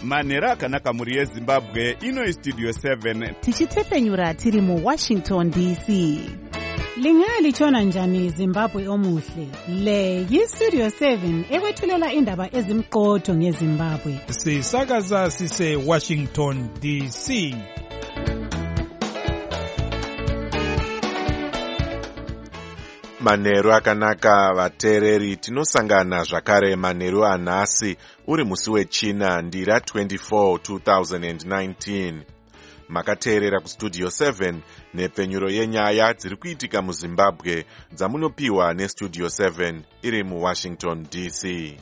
manhero akanaka mhuri yezimbabwe. Ino istudio 7 tichitefenyura tiri muWashington DC. Lingalitshona njani Zimbabwe omuhle? Le yistudio 7 ekwethulela indaba ezimqotho ngeZimbabwe. Sisakaza sise Washington DC. Manheru akanaka vateereri, tinosangana zvakare manheru anhasi uri musi wechina ndira 24 2019. Makateerera kustudio 7 nepfenyuro yenyaya dziri kuitika muZimbabwe dzamunopiwa nestudio 7 iri muWashington DC.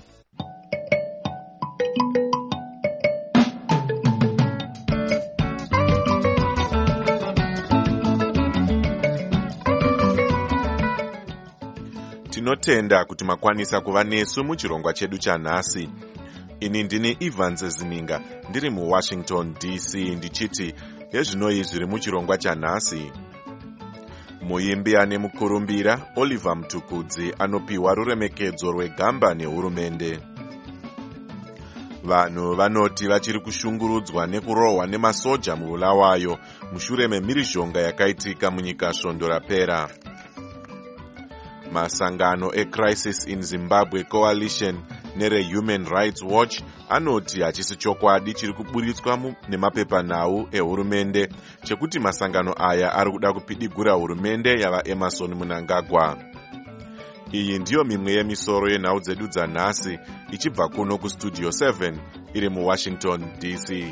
Tinotenda kuti makwanisa kuva nesu muchirongwa chedu chanhasi. Ini ndini Evans Zininga ndiri muWashington DC ndichiti hezvinoi zviri muchirongwa chanhasi. Muimbi ane mukurumbira Oliver Mtukudzi anopiwa ruremekedzo rwegamba nehurumende. Vanhu vanoti vachiri kushungurudzwa nekurohwa nemasoja mubulawayo mushure memhirizhonga yakaitika munyika svondo rapera. Masangano eCrisis in Zimbabwe Coalition nere-Human Rights Watch anoti hachisi chokwadi chiri kuburitswa nemapepanhau ehurumende chekuti masangano aya ari kuda kupidigura hurumende yavaEmerson Mnangagwa. Iyi ndiyo mimwe yemisoro yenhau dzedu dzanhasi ichibva kuno kustudio 7 iri muWashington DC.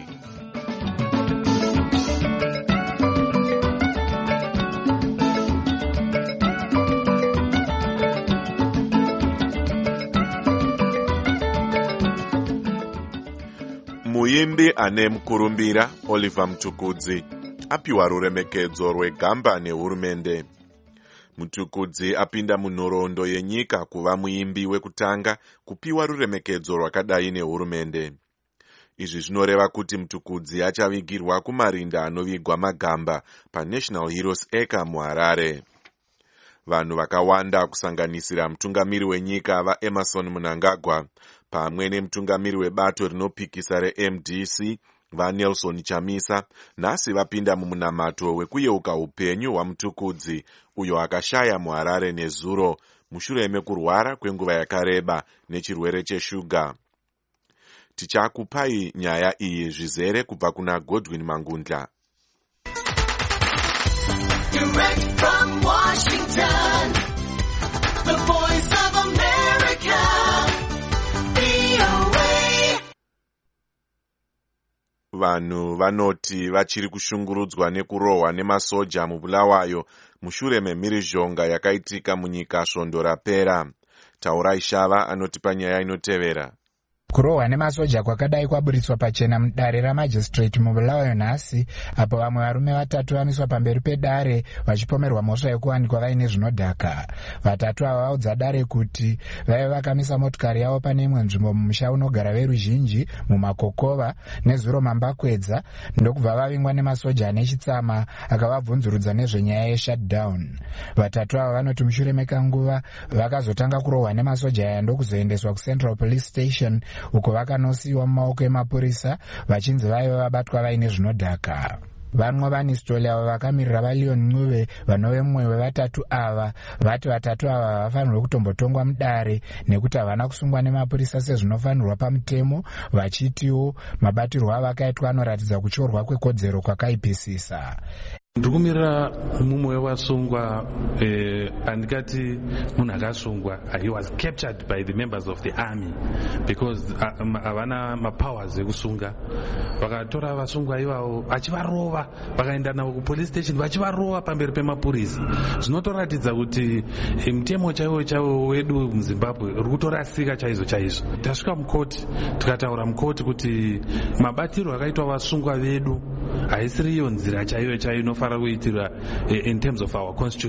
Muimbi ane mukurumbira Oliver Mtukudzi apiwa ruremekedzo rwegamba nehurumende. Mtukudzi apinda munhoroondo yenyika kuva muimbi wekutanga kupiwa ruremekedzo rwakadai nehurumende. Izvi zvinoreva kuti Mtukudzi achavigirwa kumarinda anovigwa magamba paNational Heroes Acre muHarare. Vanhu vakawanda kusanganisira mutungamiri wenyika vaEmerson Mnangagwa pamwe nemutungamiri webato rinopikisa reMDC vaNelson Chamisa nhasi vapinda mumunamato wekuyeuka upenyu hwaMtukudzi uyo akashaya muHarare nezuro mushure mekurwara kwenguva yakareba nechirwere cheshuga. Tichakupai nyaya iyi zvizere kubva kuna Godwin Mangundla. Direct from Washington, the voice of America, VOA. Vanhu vanoti vachiri kushungurudzwa nekurohwa nemasoja mubulawayo mushure memhirizhonga yakaitika munyika svondo rapera. Taurai Shava anotipa nyaya inotevera. Kurohwa nemasoja kwakadai kwaburitswa pachena mudare ramajistrate mubulawayo nhasi, apo vamwe varume vatatu vamiswa pamberi pedare vachipomerwa mhosva yekuwanikwa vaine zvinodhaka. Vatatu ava vaudza dare kuti vaive vakamisa motikari yavo pane imwe nzvimbo mumusha unogara veruzhinji mumakokova nezuro mambakwedza, ndokubva vavingwa nemasoja ane chitsama akavabvunzurudza nezvenyaya yeshutdown. Vatatu ava vanoti mushure mekanguva vakazotanga kurohwa nemasoja aya ndokuzoendeswa kuCentral Police Station uko vakanosiyiwa mumaoko emapurisa vachinzi vaive vabatwa vaine zvinodhaka. Vanwe vanisitoli ava vakamirira vaLeon Ncube vanove mumwe wevatatu ava vati vatatu ava vafanirwa kutombotongwa mudare nekuti havana kusungwa nemapurisa sezvinofanirwa pamutemo, vachitiwo mabatirwo avo akaitwa anoratidza kutyorwa kwekodzero kwakaipisisa. Ndikumirira mumwe wevasungwa andikati munhu akasungwa. He was captured by the members of the army because havana mapowers ekusunga. Vakatora vasungwa ivavo vachivarova, vakaenda navo kupolice station vachivarova pamberi pemapurisa. Zvinotoratidza kuti mutemo chaiwo wedu muZimbabwe uri kutorasika chaizvo chaizvo. Tasvika mukoti tikataura mukoti kuti mabatiro akaitwa vasungwa vedu haisiriyo nzira chaiyo inofanira kuitirwa in terms of our constitution.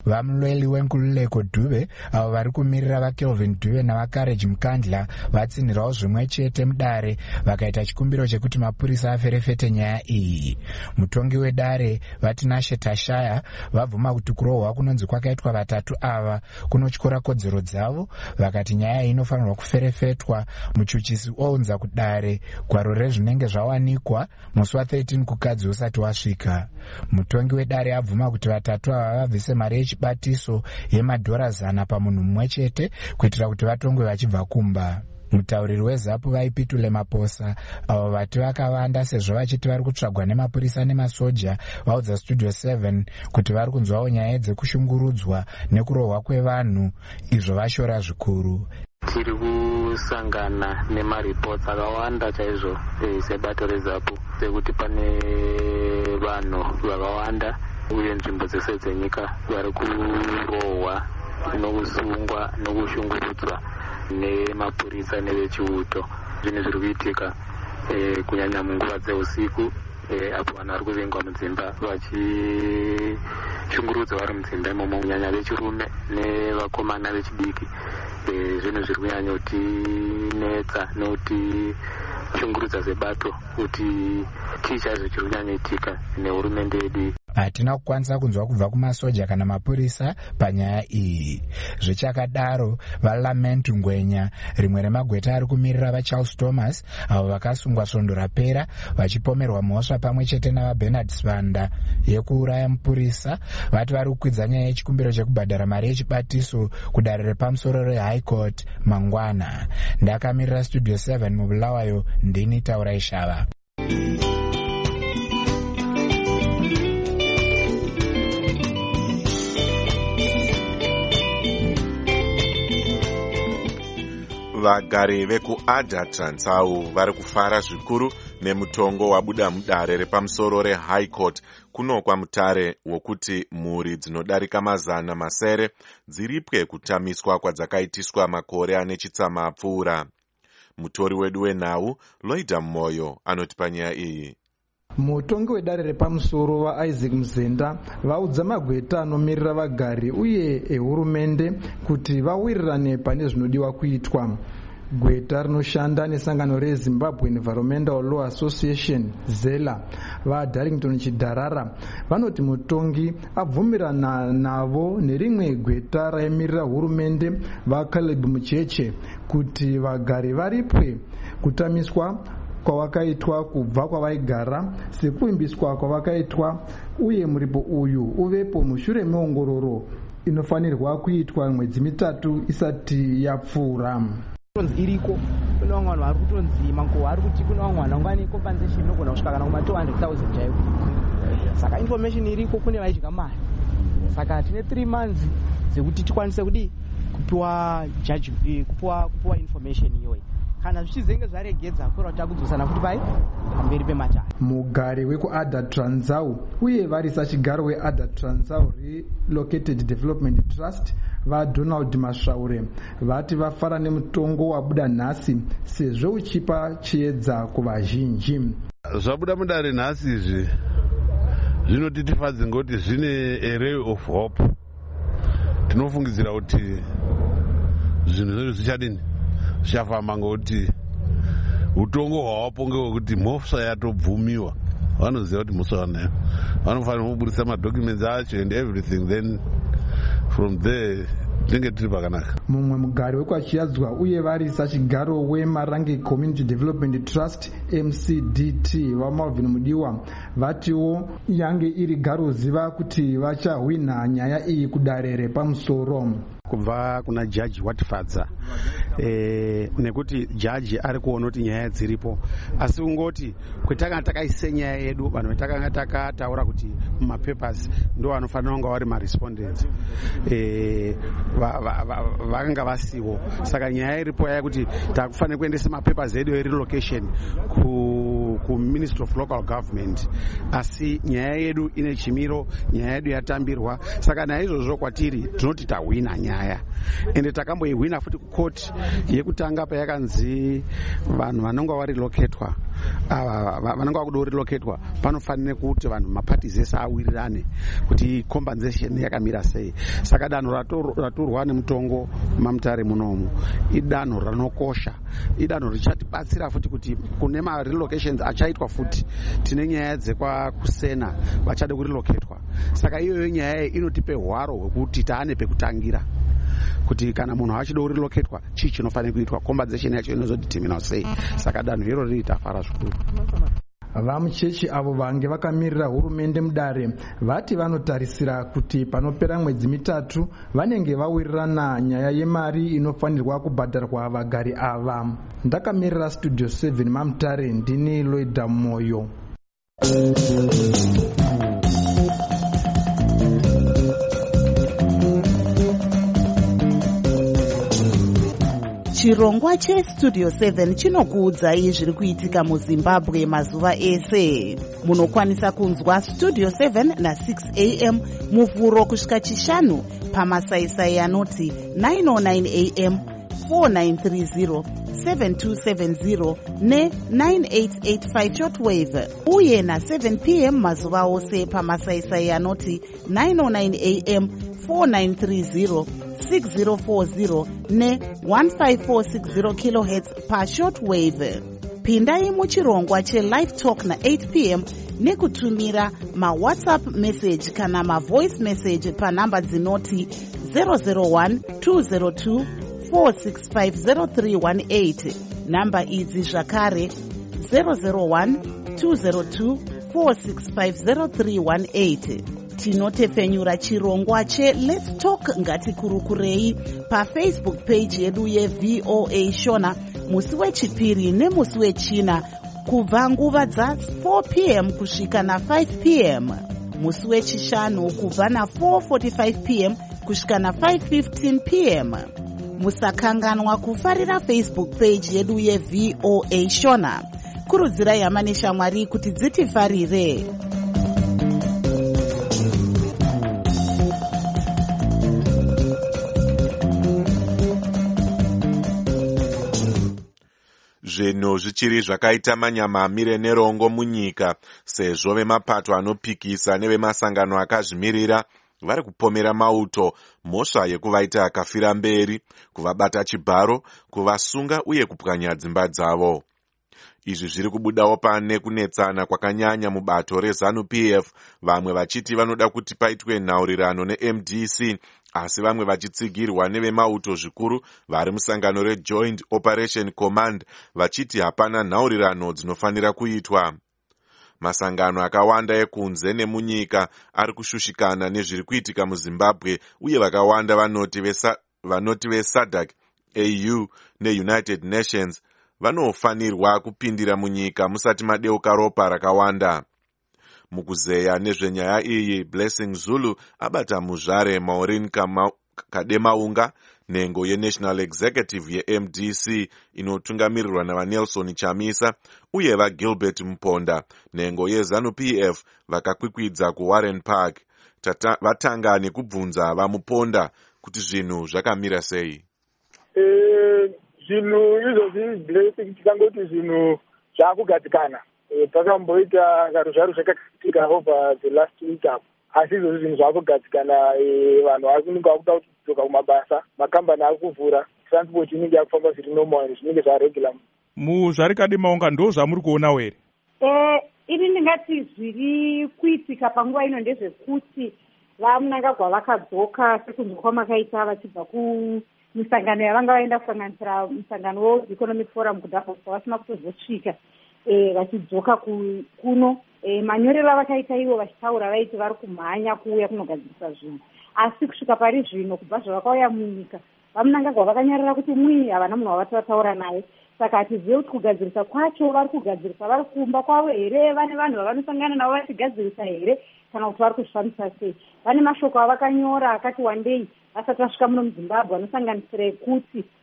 vamulweli wenkululeko Dube avo vari kumirira vaKelvin Dube navaCourage Mukandla vatsinhirawo zvimwe chete mudare vakaita chikumbiro chekuti mapurisa aferefete nyaya iyi. Mutongi wedare vatinashe Tashaya vabvuma kuti kurohwa kunonzi kwakaitwa vatatu ava kunotyora kodzero dzavo, vakati nyaya iyi inofanirwa kuferefetwa. Muchuchisi ounza kudare gwaro rezvinenge zvawanikwa musi wa13 kukadzi usati wasvika. Mutongi wedare abvuma kuti vatatu ava vabvise mari yechibatiso yemadhora 100 pamunhu mumwe chete kuitira kuti vatongwe vachibva kumba. Mutauriri weZAPU vaipitule Maposa avo vati vakawanda sezvo vachiti vari kutsvagwa nemapurisa nemasoja vaudza Studio 7 kuti vari kunzwawo nyaya dzekushungurudzwa nekurohwa kwevanhu, izvo vashora zvikuru. Tiri kusangana nemaripotsi akawanda chaizvo sebato reZAPU sekuti pane vanhu vakawanda uye nzvimbo dzese dzenyika vari kurohwa nokusungwa nokushungurudzwa nemapurisa nevechiuto. Zvinhu zviri kuitika kunyanya munguva dzeusiku apo vanhu vari kuvengwa mudzimba vachishungurudzwa vari mudzimba imomo, kunyanya vechirume nevakomana vechidiki. Zvinhu zviri kunyanya kutinetsa nokuti shungurudza sebato kuti chii chaizvo chiri kunyanyitika nehurumende yedu. Hatina kukwanisa kunzwa kubva kumasoja kana mapurisa panyaya iyi. Zvichakadaro, vaLament Ngwenya, rimwe remagweta ari kumirira vaCharles Thomas avo vakasungwa svondo rapera vachipomerwa mhosva pamwe chete navaBernard Svanda yekuuraya mupurisa, vati vari kukwidza nyaya yechikumbiro chekubhadhara mari yechibatiso kudare repamusoro reHigh Court mangwana. Ndakamirira Studio 7 muBulawayo, ndini Taurai Shava. Vagari vekuAdha Transau vari kufara zvikuru nemutongo wabuda mudare repamusoro reHigh Court kuno kwaMutare wokuti mhuri dzinodarika 100 dziripwe kutamiswa kwadzakaitiswa makore ane chitsama apfuura. Mutori wedu wenhau Loida Moyo anoti panyaya iyi. Mutongi wedare repamusoro vaIsaac Mzenda vaudza magweta anomirira vagari uye ehurumende kuti vawirirane pane zvinodiwa kuitwa. Gweta rinoshanda nesangano reZimbabwe Environmental Law Association ZELA vaDarlington Chidharara vanoti mutongi abvumirana navo nerimwe gweta raimirira hurumende vaCaleb Mucheche kuti vagari varipwe kutamiswa kwavakaitwa kubva kwavaigara sekuimbiswa kwavakaitwa, uye muripo uyu uvepo mushure meongororo inofanirwa kuitwa mwedzi 3 isati yapfuura. Iriko kuna vanhu vari kutonzi mango ari kuti kuna vanhu vangani compensation inogona kusvika kana kuma 200,000 chaiwo. Saka information iriko kune vaidya mari. Saka tine 3 months dzekuti tikwanise kudi kupiwa judge kupiwa information iyoyi. Kana zvichizenge zvaregedza kura takudzosana futi pai pamberi pematare. Mugari wekuAdha Transau uye varisa chigaro weAdha Transau Relocated Development Trust vaDonald Masvaure vati vafara nemutongo wabuda nhasi sezvo uchipa chiedza kuvazhinji. Zvabuda mudare nhasi izvi zvinotitifadze ngoti zvine a ray of hope. Tinofungidzira kuti zvinhu zvedu zvichadini zvichafamba ngokuti utongo hwawapo ngewekuti mhosva yatobvumiwa. Vanoziva kuti mhosva vanayo, vanofanira kuburisa madocuments acho and everything, then from there tinenge tiri pakanaka. Mumwe mugari wekwachiyadzwa uye varisa chigaro weMarange Community Development Trust MCDT vaMalvin Mudiwa vatiwo yange iri garo ziva kuti vachahwina nyaya iyi kudare repamusoro. Kubva kuna jaji watifadza nekuti jaji ari kuona kuti nyaya dziripo, asi ungoti kwetanga takaise nyaya yedu vanhu vetakanga takataura kuti mumapapers ndo vanofanira kunga vari marespondents vakanga vasiwo. Saka nyaya iripo yaya kuti takufanira kuendesa mapapers edu erelocation kuministry of local government, asi nyaya yedu ine chimiro, nyaya yedu yatambirwa. Saka naizvozvo kwatiri tinoti tahwina nyaya, ende takamboihwina futi kukoti yekutanga payakanzi vanhu vanonga variloketwa, vanonga vakuda kuriloketwa panofanire kuti vanhu maparties ese awirirane kuti compensation yakamira sei. Saka danho ratorwa nemutongo mamutare munomu idanho ranokosha, idanho richatibatsira futi kuti kune marelocations achaitwa futi tine nyaya dzekwakusena vachade kuriloketwa. Saka iyoyo nyaya inotipe hwaro hwekuti taane pekutangira kuti kana munhu achida kuriloketwa chii chinofanira kuitwa, compensation yacho inozodetermina sei. Saka danho iro riri tafara zvikuru. Vamuchechi avo vange vakamirira hurumende mudare vati vanotarisira kuti panopera mwedzi mitatu vanenge vawirirana nyaya yemari inofanirwa kubhadharwa vagari ava. Ndakamirira Studio 7 mamutare, ndini Loida Moyo. Chirongwa cheStudio 7 chinokuudzai zviri kuitika muZimbabwe mazuva ese. Munokwanisa kunzwa Studio 7 na6 am muvhuro kusvika chishanu pamasaisai anoti 909 am, 4930, 7270 ne9885 shortwave, uye na7 pm mazuva ose pamasaisai anoti 909 am, 4930, 6040 ne1546 kHz pashortwave. Pindai muchirongwa chelive talk na8 pm nekutumira mawhatsapp message kana mavoice message panhamba dzinoti 001 202 4650318. Namba idzi zvakare 001 202 4650318. Tinotepfenyura chirongwa cheLet's Talk ngatikurukurei pafacebook page yedu yeVOA Shona musi wechipiri nemusi wechina kubva nguva dza4 pm kusvika na5 pm, musi wechishanu kubva na4:45 pm kusvika na5:15 pm. Musakanganwa kufarira Facebook page yedu yeVOA Shona. Kurudzirai hama neshamwari kuti dzitifarire. Zvinhu zvichiri zvakaita manyama amire nerongo munyika, sezvo vemapato anopikisa nevemasangano akazvimirira vari kupomera mauto mhosva yekuvaita akafira mberi, kuvabata chibharo, kuvasunga uye kupwanya dzimba dzavo. Izvi zviri kubudawo pane kunetsana kwakanyanya mubato reZANU-PF, vamwe vachiti vanoda kuti paitwe nhaurirano neMDC, asi vamwe vachitsigirwa nevemauto zvikuru vari musangano reJoint Operation Command vachiti hapana nhaurirano dzinofanira kuitwa. Masangano akawanda ekunze nemunyika ari kushushikana nezviri kuitika muZimbabwe, uye vakawanda vanoti veSADC, AU neUnited Nations vanofanirwa kupindira munyika musati madeuka ropa rakawanda. Mukuzeya nezvenyaya iyi, Blessing Zulu abata muzvare Maureen Kademaunga, nhengo yeNational Executive yeMDC inotungamirirwa navaNelson Chamisa, uye vaGilbert Mponda, nhengo yeZANU-PF, vakakwikwidza kuWarren Park. Vatanga nekubvunza vaMuponda kuti zvinhu zvakamira sei. Zvinhu izvozvi Blessing tikangoti zvinhu zvakugadzikana. Takamboita karo zvaro zvakakitika over the last week apo, asi izvozvi zvinhu zvakugadzikana. Vanhu vari kunenge vakuda kudzoka kumabasa, makambani ari kuvhura, transport inenge yakufamba zviri normal, zvinenge zvaregular. Muzvari Kademaunga ndo zvamuri kuonawo here? Ini ndingati zviri kuitika panguva ino ndezvekuti vaMnangagwa vakadzoka sekunze kwamakaita vachibva kumisangano yavanga vaenda kusanganisira musangano World Economic Forum kuDavos, vasina kutozosvika vachidzoka kuno. Manyorero avakaita ivo vachitaura vaiti vari kumhanya kuuya kunogadzirisa zvinhu, asi kusvika pari zvino kubva zvavakauya munyika vaMnangagwa vakanyorera kuti mui havana munhu wavati vataura naye. Saka hatizive kuti kugadzirisa kwacho vari kugadzirisa vari kumba kwavo here, vane vanhu vavanosangana navo vachigadzirisa here, kana kuti vari kuzvifambisa sei. Vane mashoko avakanyora akati wandei vasati vasvika muno muZimbabwe anosanganisira ekuti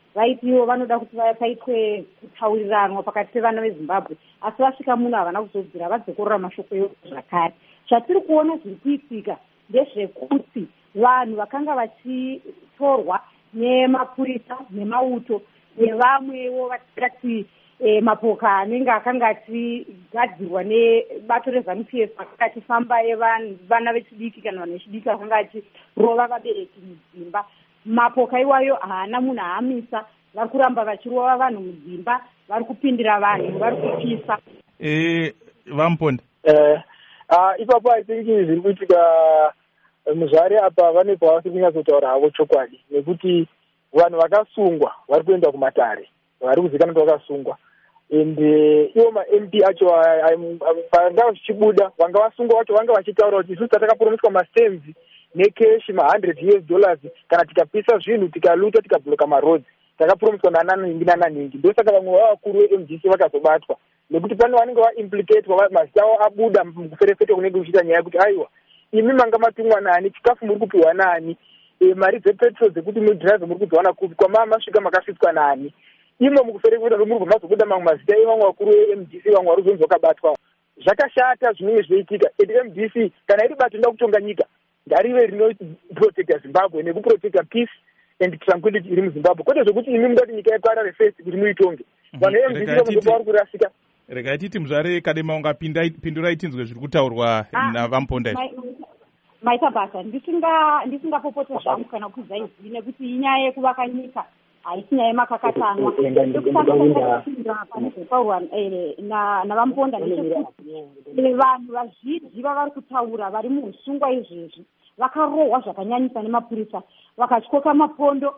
vaiti ivo vanoda kuti paitwe kutauriranwa pakati pevana vezimbabwe, asi vasvika muno havana kuzobvira vadzokorora mashoko evo zvakare. Zvatiri kuona zviri kuitika ndezvekuti vanhu vakanga vachitorwa nemapurisa nemauto nevamwewo vatikati mapoka anenge akanga achigadzirwa nebato reZANU-PF akanga achifamba vana vechidiki kana vanhu vechidiki vakanga achirova vabereki mudzimba. Mapoka iwayo haana munhu aamisa, vari kuramba vachirova vanhu mudzimba, vari kupindira vanhu, vari kupisa. Vamuponda ipapo I think zviri kuitika muzvare apa vane pavasi kunyatsotaura havo chokwadi, nekuti vanhu vakasungwa vari kuenda kumatare, vari kuzivikanwa kuti vakasungwa, ende ivo ma-MP acho vanga zvichibuda vanga vasungwa vacho vanga vachitaura kuti isusu tatakapromiswa mastems nekeshi $100 kana tikapisa zvinhu tikaluta tikabloka marodzi, takapromiswa nananingi. Ndosaka vamwe vavakuru veMDC vakazobatwa, nekuti pane vanenge vaimplicatwa mazita avo abuda mukuferefete kunenge kuchiita nyaya yekuti aiwa imi manga matumwa nani, chikafu muri kupiwa nani, mari dzepetrol dzekuti mudhiraivhe muri kudziwana kupi, kwamaa masvika makasvitswa nani. Imo mukuferefeta ndomuri kumazobuda mamwe mazita evamwe vakuru veMDC vamwe vari kuzonzi vakabatwa. Zvakashata zvinenge zvinoitika. MDC kana iri bato inoda kutonga nyika ngarive rinoprotecta Zimbabwe nekuprotecta peace and tranquility iri muZimbabwe, kwete zvokuti imi muda kuti nyika iparare first kuti muitonge. Vanhu veMDC vamuzopa vari kurasika. Regai titi muzvare Kademaunga pindurai tinzwe zviri kutaurwa naVamuponda. Maita basa ndisingapopote zvangu kana kuudza izvi, nekuti inyaya yekuvaka nyika haisi nyaya yemakakatanwa. Panozotaurwa naVamuponda ndechekuti vanhu vazhinji vavari kutaura vari muusungwa izvezvi vakarohwa zvakanyanyisa nemapurisa, vakatyoka mapondo,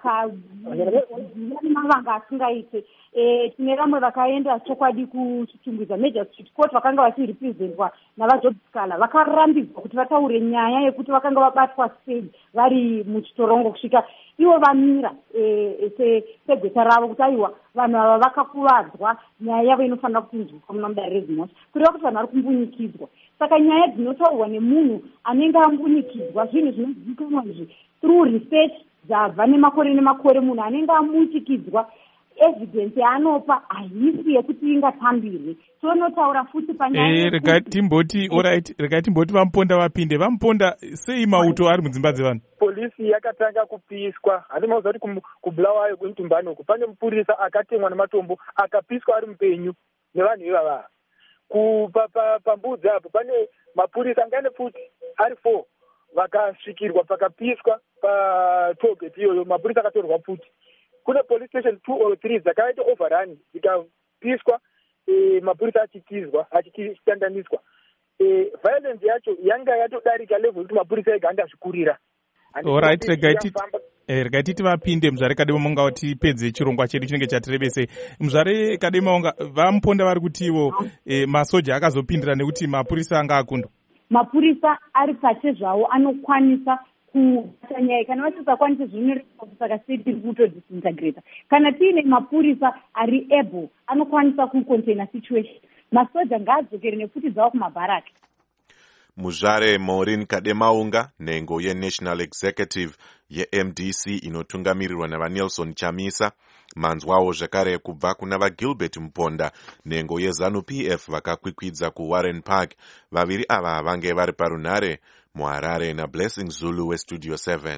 vakavanga asingaite. Tine vamwe vakaenda chokwadi kuchitungwiza Major Street Court vakanga vachirepresentwa navaJobskala, vakarambidzwa kuti vataure nyaya yekuti vakanga vabatwa sei vari muchitorongo kusvika ivo vamira segweta ravo kuti aiwa vanhu ava vakakuvadzwa, nyaya yavo inofanira kutinzwiswa muna mudare reZimosha, kureva kuti vanhu vari kumbunyikidzwa. Saka nyaya dzinotaurwa nemunhu anenge ambunyikidzwa, zvinhu zvinozivikanwa izvi through research dzabva nemakore munhu anenge amunyikidzwa, evidence yaanopa haisi yekuti ingatambirwe. Tonotaura futi panyaya regai timboti Vamuponda vapinde. Vamuponda, sei mauto ari mudzimba dzevanhu? Polisi yakatanga kupiswa, handimauza kuti kubulawayo kwemutumbani uku pane mupurisa akatemwa nematombo akapiswa ari mupenyu nevanhu ivava. Pambudzi apo pane mapurisa angane futi ari 4 vakasvikirwa pakapiswa patogeti iyoyo, mapurisa akatorwa futi. Kune police station 2 or 3 dzakaita overrun dzikapiswa, mapurisa achitizwa achitandaniswa. Violence yacho yanga yatodarika level kuti mapurisa ega andazvikurira. Alright, regai titi vapinde muzvare Kademaunga kuti pedze chirongwa chedu chinenge chatirebese. Muzvare Kademaunga, Vamuponda vari kutiwo masoja akazopindira nekuti mapurisa anga akundwa. Mapurisa ari pache zvawo anokwanisa kubata nyaya, kana vasisakwanisa zvinorekwa saka siti kutodisintegrata. Kana tiine mapurisa ari able anokwanisa kucontaina situation, masoja ngaadzokere nefuti dzawo kumabharaki. Muzvare Maureen Kademaunga, nhengo yeNational Executive yeMDC inotungamirirwa navaNelson Chamisa, manzwawo zvakare kubva kuna vaGilbert Muponda, nhengo yeZANU-PF vakakwikwidza kuWarren Park. Vaviri ava vange vari parunhare muHarare naBlessing Zulu weStudio 7.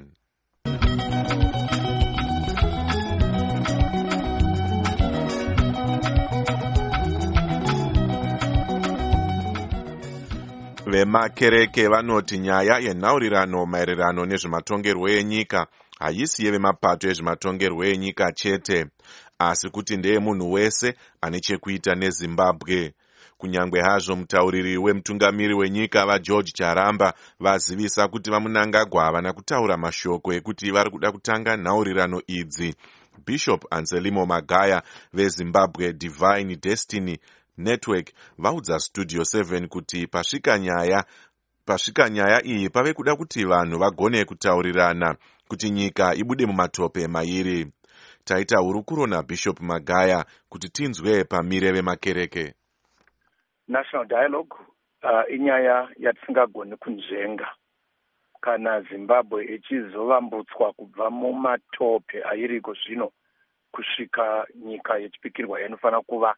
Vemakereke vanoti nyaya yenhaurirano maererano nezvematongerwo enyika haisi yevemapato ezvematongerwo enyika chete, asi kuti ndeye munhu wese ane chekuita neZimbabwe. Kunyangwe hazvo mutauriri wemutungamiri wenyika vaGeorge Charamba vazivisa kuti vaMunangagwa havana kutaura mashoko ekuti vari kuda kutanga nhaurirano idzi, Bishop Anselmo Magaya veZimbabwe Divine Destiny Network vaudza Studio 7 kuti pasvika nyaya iyi pave kuda kuti vanhu vagone kutaurirana kuti nyika ibude mumatope mairi. Taita hurukuro naBishop Magaya kuti tinzwe pamire vemakereke. National dialogue inyaya yatisingagoni kunzvenga kana Zimbabwe ichizovambutswa kubva mumatope ayiriko zvino kusvika nyika yechipikirwa yainofanira kuva.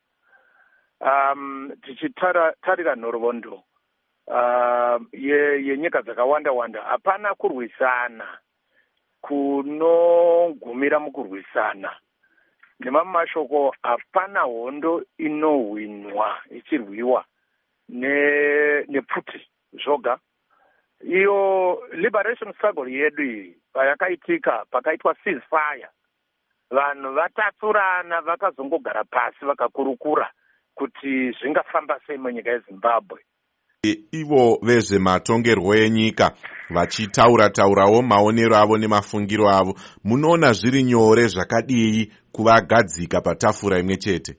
Tichitarira nhoroondo yenyika dzakawanda-wanda, hapana kurwisana kunogumira mukurwisana. Nemamwe mashoko, hapana hondo inohwinwa ichirwiwa nepfuti zvoga. Iyo liberation struggle yedu iyi payakaitika, pakaitwa ceasefire, vanhu vatatsurana vakazongogara pasi vakakurukura kuti zvingafamba sei munyika yeZimbabwe. Ivo vezvematongerwo enyika vachitaura-taurawo maonero avo nemafungiro avo, munoona zviri nyore zvakadii kuvagadzika patafura imwe chete?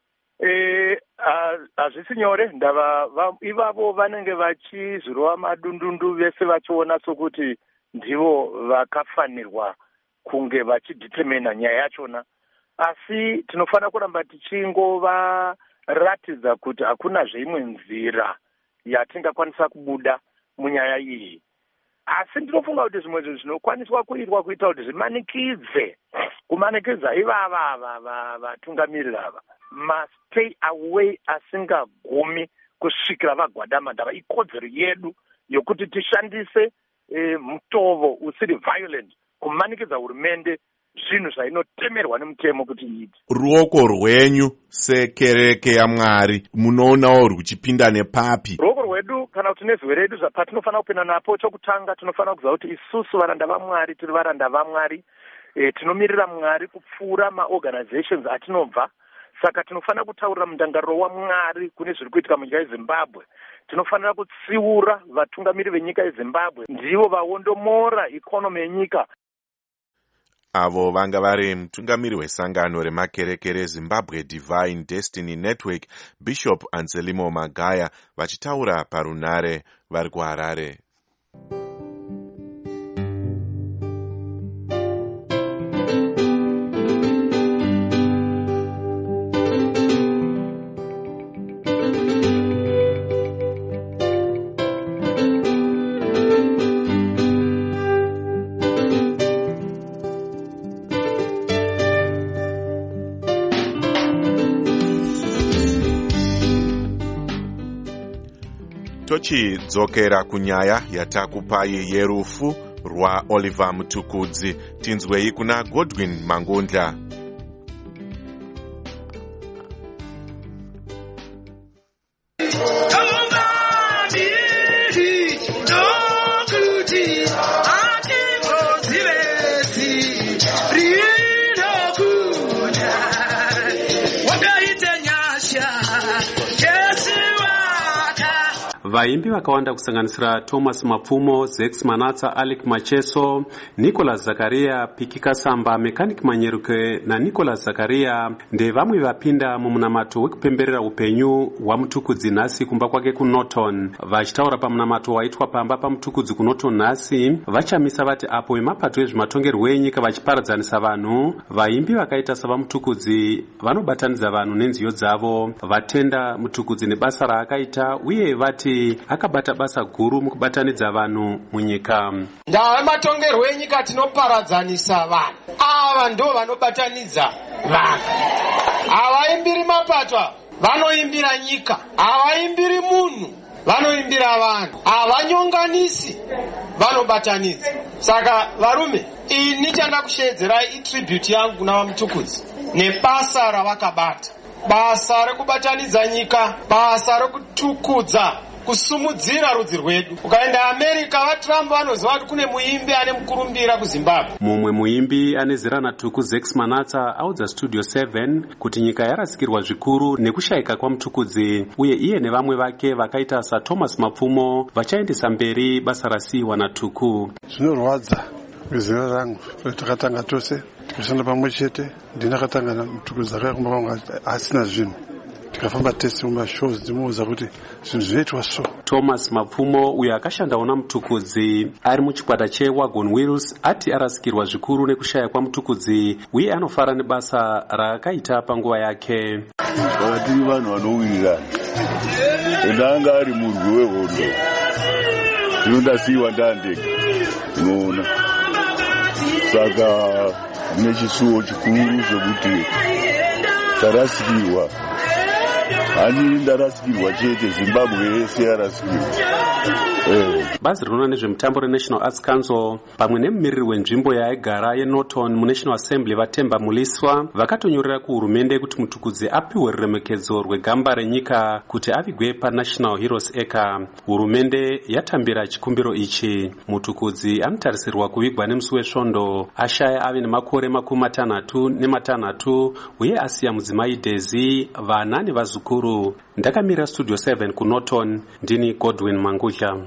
Hazvisi nyore. Ivavo vanenge vachizvirova madundundu, vese vachiona sokuti ndivo vakafanirwa kunge vachidetermina nyaya yachona, asi tinofanira kuramba tichingovaratidza kuti hakuna zveimwe nzira yatingakwanisa kubuda munyaya iyi. Asi ndinofunga kuti zvimwe zvinhu zvinokwaniswa kuitwa kuita kuti kumanikidza ivava vatungamiriri ava mustay away, asingagumi kusvikira vagwadama. Ndava ikodzero yedu yokuti tishandise mutovo usiri violent kumanikidza hurumende zvinhu zvainotemerwa nemutemo kuti iite. Ruoko rwenyu sekereke yaMwari munoonawo ruchipinda nepapi? Ruoko rwedu kana kuti nezwi redu patinofanira kupinda napo, chokutanga tinofanira kuziva kuti isusu varanda vaMwari tiri varanda vaMwari. Tinomirira Mwari kupfuura maorganizations atinobva. Saka tinofanira kutaurira mundangariro waMwari kune zviri kuitika munyika yeZimbabwe. Tinofanira kutsiura vatungamiri venyika yeZimbabwe, ndivo vaondomora ikonomi yenyika. Avo vanga vari mutungamiri wesangano remakereke reZimbabwe Divine Destiny Network, Bishop Anselmo Magaya, vachitaura parunare vari kuHarare. Tochidzokera kunyaya yatakupai yerufu rwaOliver Mutukudzi. Tinzwei kuna Godwin Mangondla. Vaimbi vakawanda kusanganisira Thomas Mapfumo, Zex Manatsa, Alec Macheso, Nicholas Zakaria, Piki Kasamba, Mechanic Manyeruke na Nicholas Zakaria ndevamwe vapinda mumunamato wekupemberera upenyu waMutukudzi nhasi kumba kwake kuNorton. Vachitaura pamunamato waitwa pamba paMutukudzi kuNorton nhasi, vachamisa vati apo vemapato ezvematongerwo enyika vachiparadzanisa vanhu, vaimbi vakaita savaMutukudzi vanobatanidza vanhu nenziyo dzavo, vatenda Mutukudzi nebasa raakaita uye vati akabata basa guru mukubatanidza vanhu munyika. Ndava matongerwo enyika tinoparadzanisa vanhu. Ava ndo vanobatanidza vanhu. Havaimbiri mapato, vanoimbira nyika. Havaimbiri munhu, vanoimbira vanhu. Havanyonganisi, vanobatanidza. Saka varume, ini chanda kushedzerai itribute yangu kuna Mutukudzi nebasa ravakabata. Basa rekubatanidza nyika, basa rekutukudza, kusumudzira rudzi rwedu. Ukaenda America, vaTrump vanoziva kuti kune muimbi ane mukurumbira kuZimbabwe. Mumwe muimbi ane zera natuku Zex Manatsa audza Studio 7 kuti nyika yarasikirwa zvikuru nekushayika kwaMutukudzi uye iye nevamwe vake vakaita saThomas Mapfumo vachaendesa mberi basa rasiyiwa natuku. Zvinorwadza kwezera rangu takatanga tose tikashanda pamwe chete. Ndinakatanga naMutukudzi akakumba kwangu asina zvinhu, tikafamba tese mumashows dzimuudza kuti zvinhu zvinoitwa so. Thomas Mapfumo uyo akashandawo naMutukudzi ari muchikwata cheWagon Wheels ati arasikirwa zvikuru nekushaya kwaMutukudzi uye anofara nebasa raakaita panguva yake. Tiri vanhu vanowirirana, anga ari murwi wehondo zvinodasiyiwa ndandega, unoona. Saka nechisuwo chikuru zvekuti tarasikirwa. Handiri ndarasikirwa chete, Zimbabwe yese yarasikirwa. Bazi rinoona nezvemutambo reNational Arts Council pamwe nemumiriri wenzvimbo yaigara yeNorton muNational Assembly Vatemba Muliswa vakatonyorera kuhurumende kuti mutukudzi apiwe ruremekedzo rwegamba renyika kuti avigwe paNational Heroes Acre. Hurumende yatambira chikumbiro ichi. Mutukudzi anotarisirwa kuvigwa nemusi wesvondo ashaya ave nemakore 66 uye asiya mudzimai Daisy, vana nevazukuru. Ndakamira Studio 7 kuNorton, ndini Godwin Mangudla.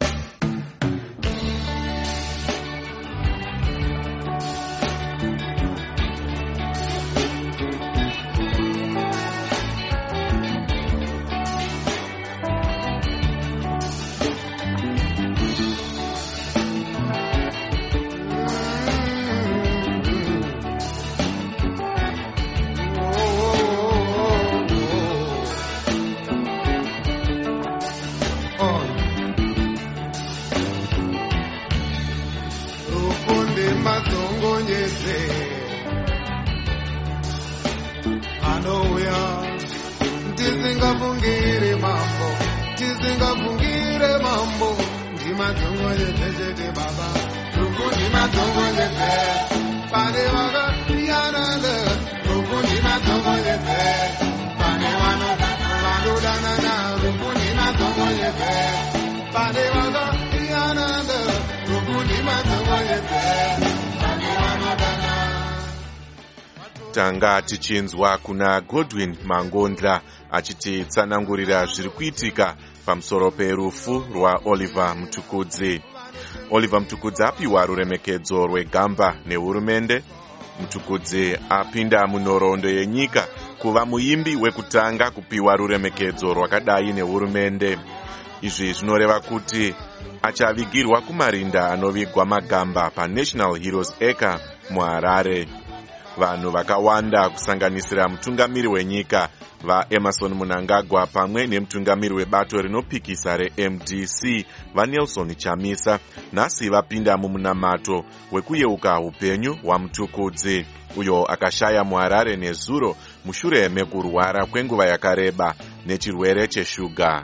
Tanga tichinzwa kuna Godwin Mangondla achititsanangurira zviri kuitika pamusoro perufu rwaOliver Mtukudzi. Oliver Mtukudzi apiwa ruremekedzo rwegamba nehurumende. Mtukudzi apinda munhoroondo yenyika kuva muimbi wekutanga kupiwa ruremekedzo rwakadai nehurumende. Izvi zvinoreva kuti achavigirwa kumarinda anovigwa magamba paNational Heroes Acre muHarare. Vanhu vakawanda kusanganisira mutungamiri wenyika vaEmerson Mnangagwa pamwe nemutungamiri webato rinopikisa reMDC vaNelson Chamisa nhasi vapinda mumunamato wekuyeuka upenyu hwaMtukudzi, uyo akashaya muHarare nezuro mushure mekurwara kwenguva yakareba nechirwere cheshuga.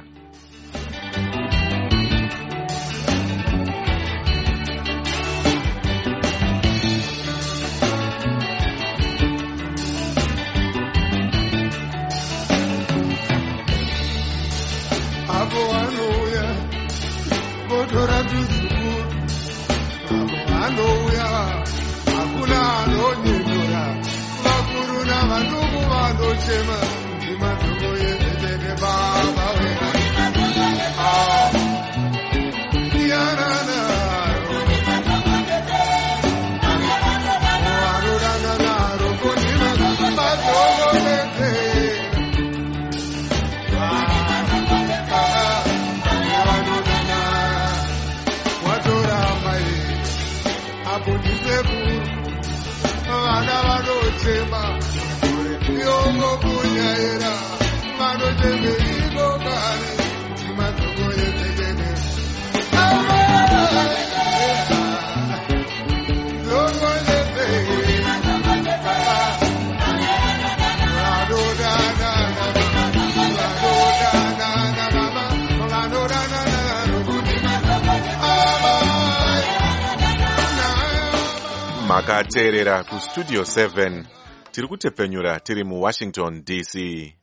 Makateerera ku Studio 7 tiri kutepfenyura tiri mu Washington DC.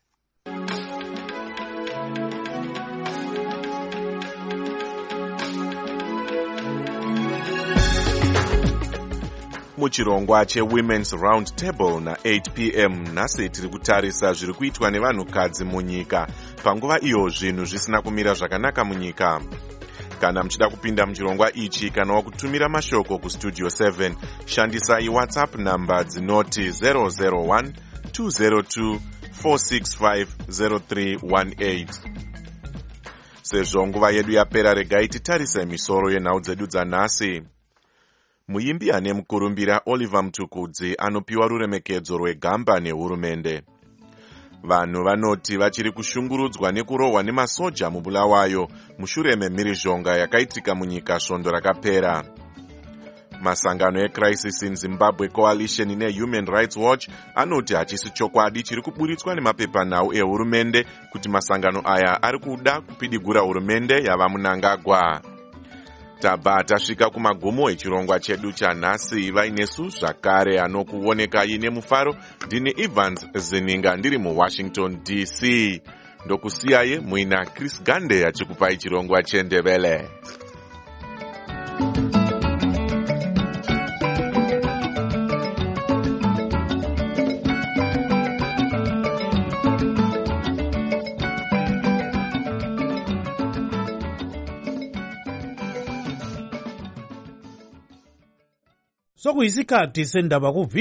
Muchirongwa cheWomen's Round Table na 8 p.m. nhasi tiri kutarisa zviri kuitwa nevanhukadzi munyika panguva iyo zvinhu zvisina kumira zvakanaka munyika. Kana muchida kupinda muchirongwa ichi kana wakutumira mashoko ku Studio 7, shandisai WhatsApp namba dzinoti 001 202 465 0318. Sezvo nguva yedu yapera, regai titarise misoro yenhau dzedu dzanhasi. Muimbi ane mukurumbira Oliver Mtukudzi anopiwa ruremekedzo rwegamba nehurumende. Vanhu vanoti vachiri kushungurudzwa nekurohwa nemasoja mubulawayo mushure memhirizhonga yakaitika munyika svondo rakapera. masangano eCrisis in Zimbabwe Coalition neHuman Rights Watch anoti hachisi chokwadi chiri kuburitswa nemapepanhau ehurumende kuti masangano aya ari kuda kupidigura hurumende yava Mnangagwa. Tabva tasvika kumagumo echirongwa chedu chanhasi. Vainesu zvakare anokuonekai nemufaro. Ndini Evans Zeninga ndiri muWashington DC. Ndokusiyaye muina Chris Gande achikupai chirongwa chendevele. Sokuyisikhathi sendaba ku